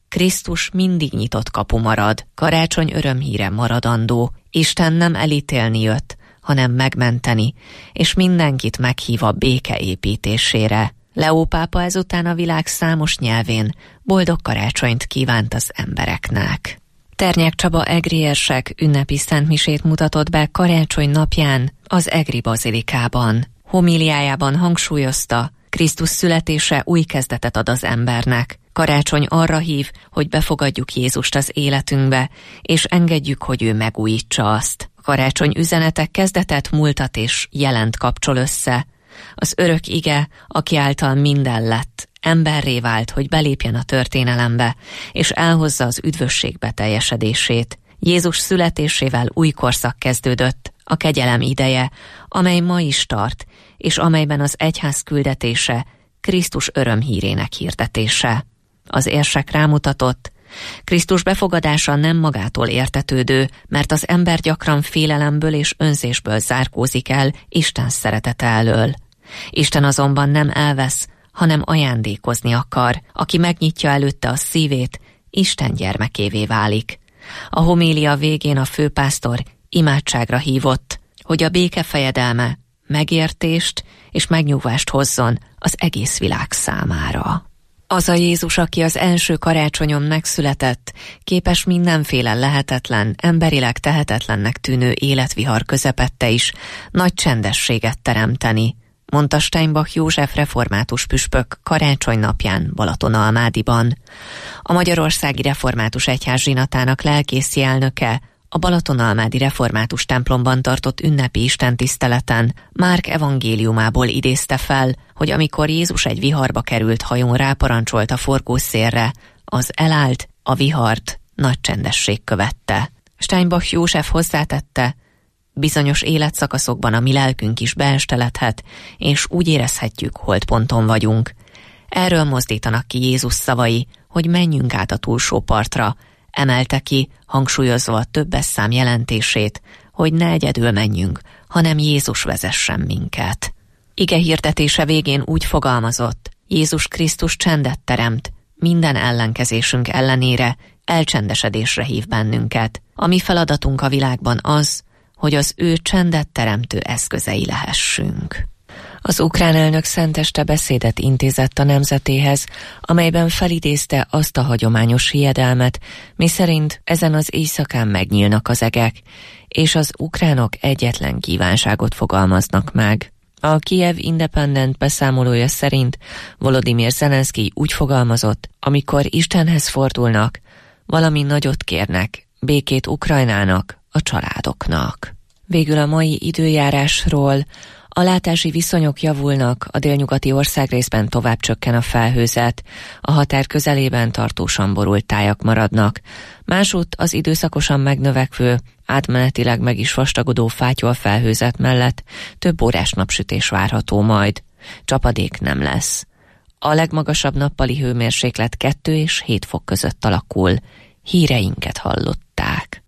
Krisztus mindig nyitott kapu marad, karácsony örömhíre maradandó. Isten nem elítélni jött, hanem megmenteni, és mindenkit meghív a béke építésére. Leó pápa ezután a világ számos nyelvén boldog karácsonyt kívánt az embereknek. Ternyák Csaba egri érsek ünnepi szentmisét mutatott be karácsony napján az egri bazilikában. Homíliájában hangsúlyozta, Krisztus születése új kezdetet ad az embernek. Karácsony arra hív, hogy befogadjuk Jézust az életünkbe, és engedjük, hogy ő megújítsa azt. A karácsony üzenetek kezdetet, múltat és jelent kapcsol össze. Az örök ige, aki által minden lett, emberré vált, hogy belépjen a történelembe, és elhozza az üdvösség beteljesedését. Jézus születésével új korszak kezdődött, a kegyelem ideje, amely ma is tart, és amelyben az egyház küldetése Krisztus örömhírének hirdetése. Az érsek rámutatott, Krisztus befogadása nem magától értetődő, mert az ember gyakran félelemből és önzésből zárkózik el Isten szeretete elől. Isten azonban nem elvesz, hanem ajándékozni akar. Aki megnyitja előtte a szívét, Isten gyermekévé válik. A homélia végén a főpásztor imádságra hívott, hogy a béke fejedelme megértést és megnyugvást hozzon az egész világ számára. Az a Jézus, aki az első karácsonyon megszületett, képes mindenféle lehetetlen, emberileg tehetetlennek tűnő életvihar közepette is nagy csendességet teremteni, mondta Steinbach József református püspök karácsony napján Balatonalmádiban. A Magyarországi Református Egyház zsinatának lelkészi elnöke a Balatonalmádi Református templomban tartott ünnepi istentiszteleten Márk evangéliumából idézte fel, hogy amikor Jézus egy viharba került hajón ráparancsolt a forgószélre, az elállt, a vihart nagy csendesség követte. Steinbach József hozzátette, bizonyos életszakaszokban a mi lelkünk is beesteledhet, és úgy érezhetjük, holtponton vagyunk. Erről mozdítanak ki Jézus szavai, hogy menjünk át a túlsó partra, emelte ki, hangsúlyozva a többes szám jelentését, hogy ne egyedül menjünk, hanem Jézus vezessen minket. Ige hirdetése végén úgy fogalmazott, Jézus Krisztus csendet teremt, minden ellenkezésünk ellenére elcsendesedésre hív bennünket. A mi feladatunk a világban az, hogy az ő csendet teremtő eszközei lehessünk. Az ukrán elnök szenteste beszédet intézett a nemzetéhez, amelyben felidézte azt a hagyományos hiedelmet, miszerint ezen az éjszakán megnyílnak az egek, és az ukránok egyetlen kívánságot fogalmaznak meg. A Kiev Independent beszámolója szerint Volodymyr Zelenszkij úgy fogalmazott, amikor Istenhez fordulnak, valami nagyot kérnek, békét Ukrajnának, a családoknak. Végül a mai időjárásról. A látási viszonyok javulnak, a délnyugati országrészben tovább csökken a felhőzet, a határ közelében tartósan borult tájak maradnak. Másútt az időszakosan megnövekvő, átmenetileg meg is vastagodó fátyol felhőzet mellett több órás napsütés várható majd. Csapadék nem lesz. A legmagasabb nappali hőmérséklet kettő és hét fok között alakul. Híreinket hallották.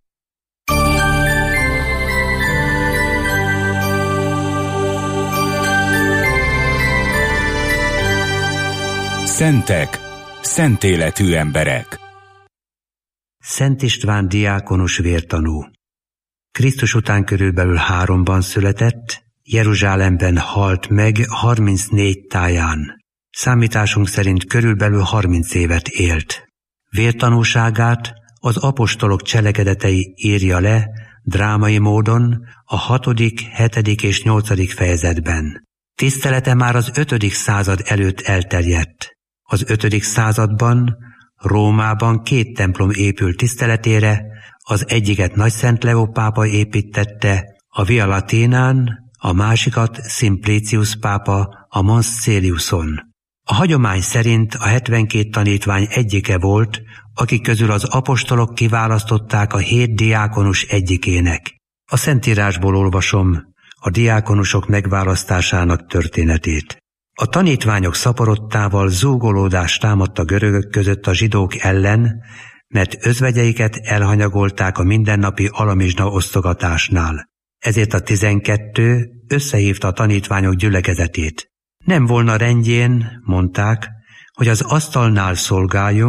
Szentek, szent életű emberek. Szent István diákonus vértanú. Krisztus után körülbelül háromban született, Jeruzsálemben halt meg harmincnégy táján. Számításunk szerint körülbelül harminc évet élt. Vértanúságát az apostolok cselekedetei írja le drámai módon a hatodik, hetedik és nyolcadik fejezetben. Tisztelete már az ötödik század előtt elterjedt. Az ötödik században Rómában két templom épült tiszteletére, az egyiket Nagyszent Leó pápa építette a Via Latinán, a másikat Simplicius pápa a Mons Celiuson. A hagyomány szerint a hetvenkét tanítvány egyike volt, akik közül az apostolok kiválasztották a hét diákonus egyikének. A Szentírásból olvasom a diákonusok megválasztásának történetét. A tanítványok szaporodtával zúgolódást támadt a görögök között a zsidók ellen, mert özvegyeiket elhanyagolták a mindennapi alamizsna osztogatásnál. Ezért a tizenkettő összehívta a tanítványok gyülekezetét. Nem volna rendjén, mondták, hogy az asztalnál szolgáljunk,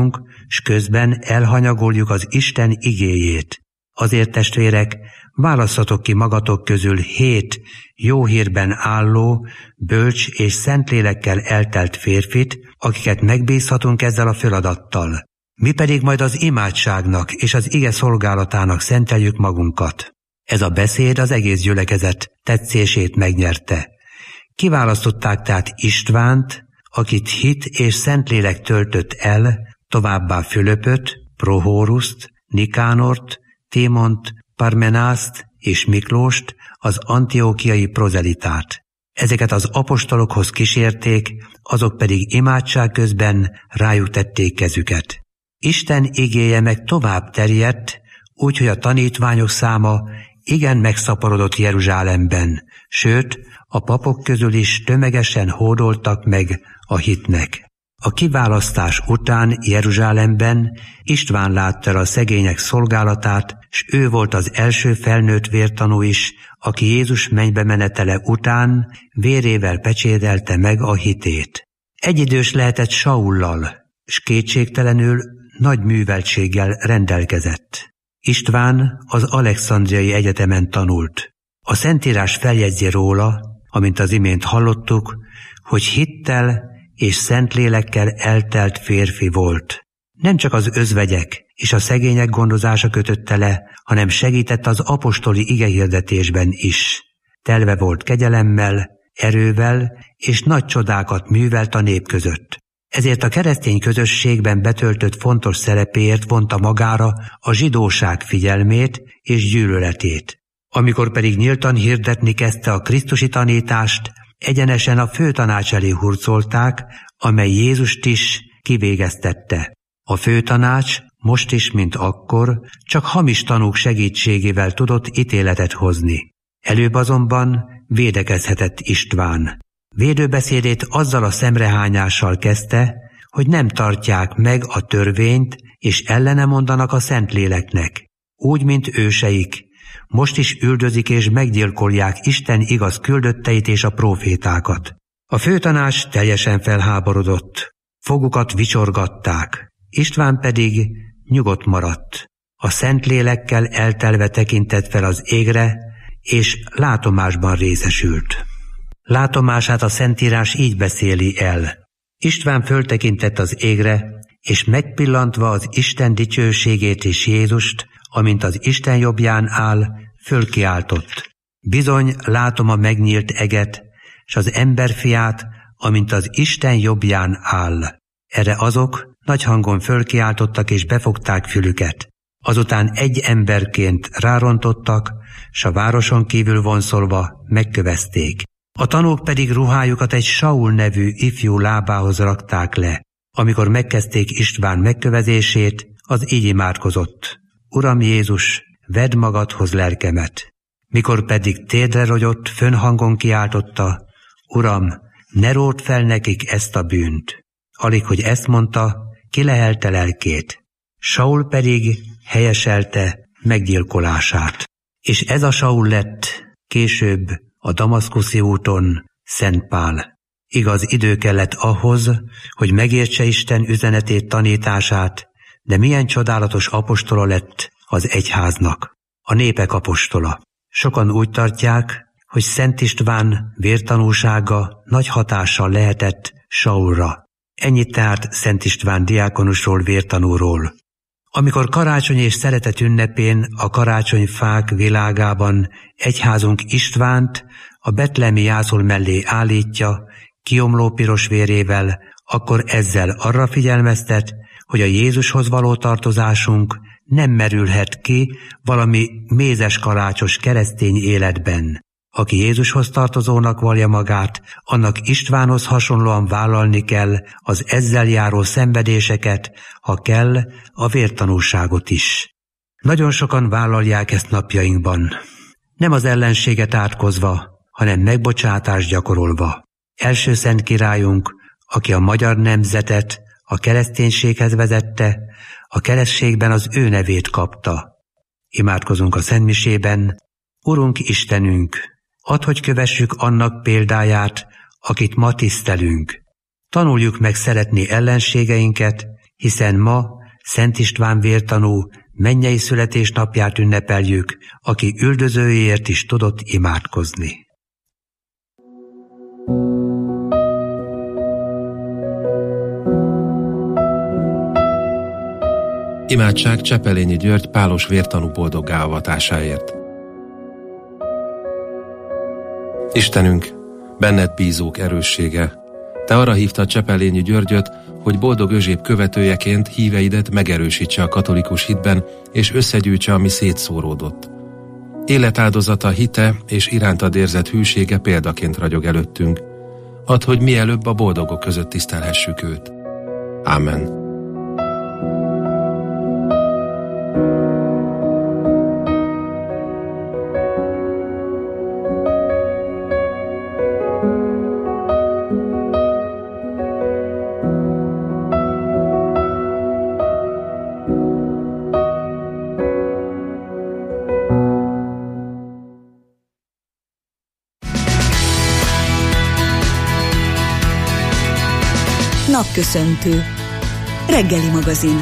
s közben elhanyagoljuk az Isten igéjét. Azért, testvérek, válasszatok ki magatok közül hét jó hírben álló, bölcs és szentlélekkel eltelt férfit, akiket megbízhatunk ezzel a feladattal. Mi pedig majd az imádságnak és az ige szolgálatának szenteljük magunkat. Ez a beszéd az egész gyülekezet tetszését megnyerte. Kiválasztották tehát Istvánt, akit hit és szentlélek töltött el, továbbá Fülöpöt, Prohóruszt, Nikánort, Tímont, Parmenászt és Miklóst, az antiókiai prozelitát. Ezeket az apostolokhoz kísérték, azok pedig imádság közben rájuk tették kezüket. Isten igéje meg tovább terjedt, úgyhogy a tanítványok száma igen megszaporodott Jeruzsálemben, sőt, a papok közül is tömegesen hódoltak meg a hitnek. A kiválasztás után Jeruzsálemben István látta el a szegények szolgálatát, s ő volt az első felnőtt vértanú is, aki Jézus mennybe menetele után vérével pecsételte meg a hitét. Egyidős lehetett Saullal, s kétségtelenül nagy műveltséggel rendelkezett. István az Alexandriai Egyetemen tanult. A Szentírás feljegyzi róla, amint az imént hallottuk, hogy hittel és szentlélekkel eltelt férfi volt. Nem csak az özvegyek és a szegények gondozása kötötte le, hanem segített az apostoli igehirdetésben is. Telve volt kegyelemmel, erővel és nagy csodákat művelt a nép között. Ezért a keresztény közösségben betöltött fontos szerepéért vonta magára a zsidóság figyelmét és gyűlöletét. Amikor pedig nyíltan hirdetni kezdte a krisztusi tanítást, egyenesen a főtanács elé hurcolták, amely Jézust is kivégeztette. A főtanács most is, mint akkor, csak hamis tanúk segítségével tudott ítéletet hozni. Előbb azonban védekezhetett István. Védőbeszédét azzal a szemrehányással kezdte, hogy nem tartják meg a törvényt, és ellene mondanak a Szentléleknek. Úgy, mint őseik, most is üldözik és meggyilkolják Isten igaz küldötteit és a prófétákat. A főtanács teljesen felháborodott, fogukat vicsorgatták, István pedig nyugodt maradt. A Szentlélekkel eltelve tekintett fel az égre, és látomásban részesült. Látomását a Szentírás így beszéli el. István föltekintett az égre, és megpillantva az Isten dicsőségét és Jézust, amint az Isten jobbján áll, fölkiáltott. Bizony látom a megnyílt eget, s az emberfiát, amint az Isten jobbján áll. Erre azok nagy hangon fölkiáltottak és befogták fülüket. Azután egy emberként rárontottak, s a városon kívül vonszolva megkövezték. A tanúk pedig ruhájukat egy Saul nevű ifjú lábához rakták le. Amikor megkezdték István megkövezését, az így imádkozott. Uram Jézus, vedd magadhoz lelkemet. Mikor pedig térdre rogyott, fönnhangon kiáltotta, Uram, ne ródd fel nekik ezt a bűnt. Alig, hogy ezt mondta, kilehelte lelkét. Saul pedig helyeselte meggyilkolását. És ez a Saul lett később a damaszkuszi úton Szent Pál. Igaz, idő kellett ahhoz, hogy megértse Isten üzenetét, tanítását, de milyen csodálatos apostola lett az egyháznak, a népek apostola. Sokan úgy tartják, hogy Szent István vértanúsága nagy hatással lehetett Saulra. Ennyit tehát Szent István diákonusról, vértanúról. Amikor karácsony és szeretet ünnepén a karácsonyfák világában egyházunk Istvánt a betlehemi jászol mellé állítja, kiomló piros vérével, akkor ezzel arra figyelmeztet, hogy a Jézushoz való tartozásunk nem merülhet ki valami mézes kalácsos keresztény életben. Aki Jézushoz tartozónak vallja magát, annak Istvánhoz hasonlóan vállalni kell az ezzel járó szenvedéseket, ha kell, a vértanúságot is. Nagyon sokan vállalják ezt napjainkban, nem az ellenséget átkozva, hanem megbocsátást gyakorolva. Első szent királyunk, aki a magyar nemzetet a kereszténységhez vezette, a keresztségben az ő nevét kapta. Imádkozunk a szentmisében, Urunk Istenünk, add, hogy kövessük annak példáját, akit ma tisztelünk. Tanuljuk meg szeretni ellenségeinket, hiszen ma Szent István vértanú mennyei születésnapját ünnepeljük, aki üldözőjéért is tudott imádkozni. Imádság Csepelényi György pálos vértanú boldoggá avatásáért. Istenünk, benned bízók erőssége, te arra hívtad Csepelényi Györgyöt, hogy boldog Özséb követőjeként híveidet megerősítse a katolikus hitben, és összegyűjtse, ami szétszóródott. Életáldozata, hite és irántad érzett hűsége példaként ragyog előttünk. Add, hogy mielőbb a boldogok között tisztelhessük őt. Ámen. Napköszöntő. Reggeli magazin.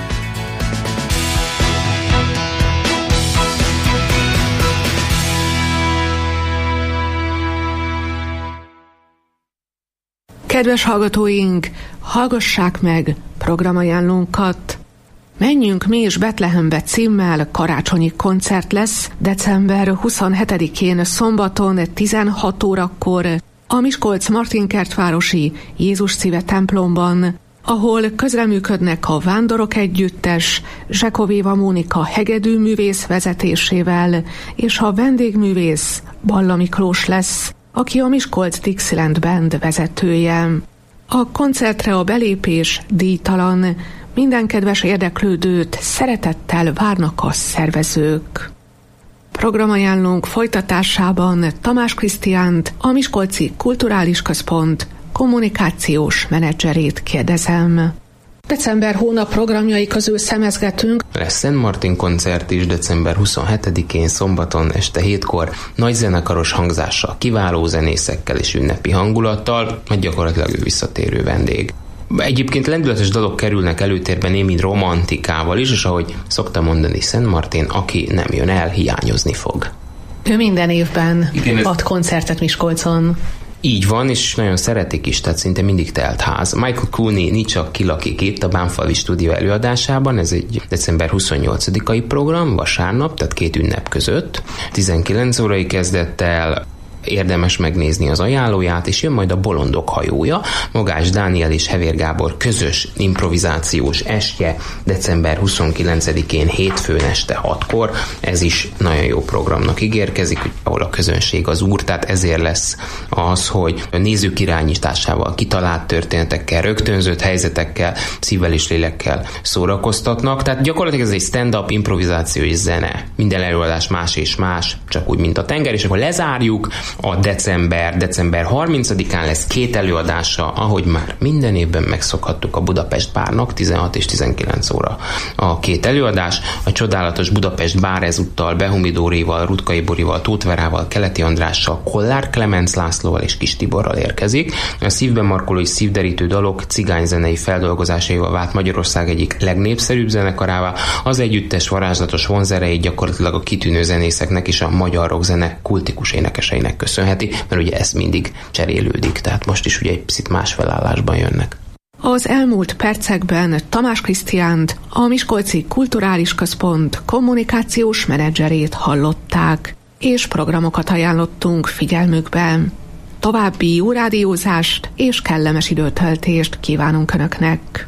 Kedves hallgatóink, hallgassák meg programajánlónkat. Menjünk mi is Betlehembe címmel karácsonyi koncert lesz december huszonhetedikén szombaton tizenhat órakor a Miskolc-Martinkertvárosi Jézus Szíve templomban, ahol közreműködnek a Vándorok Együttes, Zsekovéva Mónika hegedűművész vezetésével, és a vendégművész Balla Miklós lesz, aki a Miskolc Dixieland Band vezetője. A koncertre a belépés díjtalan, minden kedves érdeklődőt szeretettel várnak a szervezők. Programajánlónk folytatásában Tamás Krisztiánt, a Miskolci Kulturális Központ kommunikációs menedzserét kérdezem. December hónap programjai közül szemezgetünk. Lesz Szent Martin koncert is december huszonhetedikén szombaton este hétkor, nagy zenekaros hangzással, kiváló zenészekkel és ünnepi hangulattal, majd gyakorlatilag ő visszatérő vendég. Egyébként lendületes dalok kerülnek előtérbe némi romantikával is, és ahogy szokta mondani Szent Martin, aki nem jön el, hiányozni fog. Ő minden évben Igen, ez... ad koncertet Miskolcon. Így van, és nagyon szeretik is, tehát szinte mindig telt ház. Michael Cooney Ni csak kilakik itt a Bánfalvi stúdió előadásában, ez egy december huszonnyolcadikai program, vasárnap, tehát két ünnep között. tizenkilenc órai kezdettel, érdemes megnézni az ajánlóját, és jön majd a Bolondok hajója, Magás Dániel és Hevér Gábor közös improvizációs estje december huszonkilencedikén hétfőn este hatkor. Ez is nagyon jó programnak ígérkezik, ahol a közönség az úr, tehát ezért lesz az, hogy a nézők irányításával, kitalált történetekkel, rögtönzött helyzetekkel, szívvel és lélekkel szórakoztatnak. Tehát gyakorlatilag ez egy stand-up improvizáció és zene. Minden előadás más és más, csak úgy, mint a tenger, és akkor lezárjuk a december, december harmincadikán lesz két előadása, ahogy már minden évben megszokhattuk a Budapest Bárnak, tizenhat és tizenkilenc óra a két előadás. A csodálatos Budapest Bár ezúttal Behumi Dórival, Rutkai Borival, Tóth Verával, Keleti Andrással, Kollár Klemenc Lászlóval és Kis Tiborral érkezik. A szívben markoló és szívderítő dalok cigányzenei feldolgozásaival vált Magyarország egyik legnépszerűbb zenekarává. Az együttes varázslatos vonzerejét gyakorlatilag a kitűnő zenészeknek és a magyar rockzene kultikus énekeseinek köszönheti, mert ugye ez mindig cserélődik, tehát most is ugye egy picit más felállásban jönnek. Az elmúlt percekben Tamás Krisztiánt, a Miskolci Kulturális Központ kommunikációs menedzserét hallották, és programokat ajánlottunk figyelmükben. További jó rádiózást és kellemes időtöltést kívánunk Önöknek!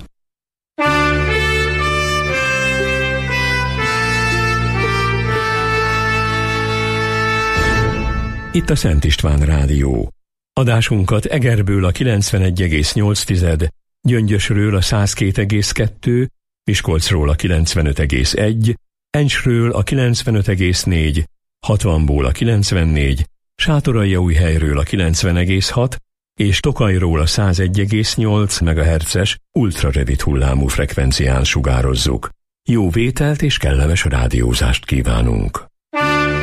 Itt a Szent István Rádió. Adásunkat Egerből a kilencvenegy egész nyolc, Gyöngyösről a száz két egész kettő, Miskolcról a kilencvenöt egész egy, Encsről a kilencvenöt egész négy, hatvanból a kilencvennégy, Sátoraljaújhelyről a kilencven egész hat és Tokajról a száz egy egész nyolc megahertzes ultrarövid hullámú frekvencián sugározzuk. Jó vételt és kellemes rádiózást kívánunk!